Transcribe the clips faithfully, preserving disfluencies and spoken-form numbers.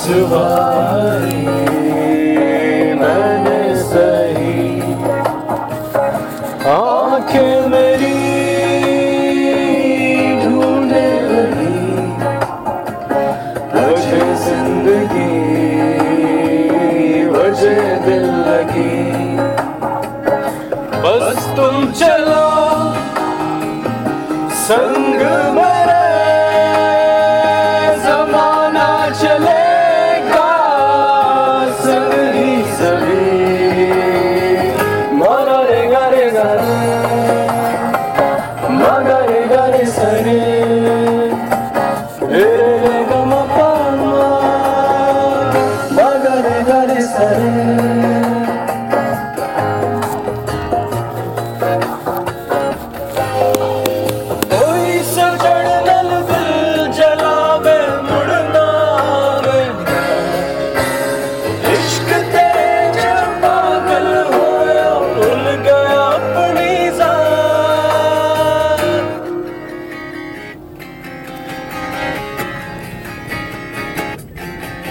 रुसवाई मैंने सही, आंखें मेरी ढूंढे रही वजह जिंदगी, वजह दिल लगी। बस तुम चलो संग मेरे, जमाना चलेगा संग ही सभी। मारा रे गा रे गा रे, मागा रे गा रे सा रे, रे रे रे गा मा पा मा, मागा रे गा रे सा रे।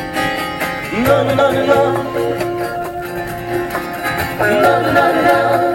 No, no, no, no, no, no, no, no.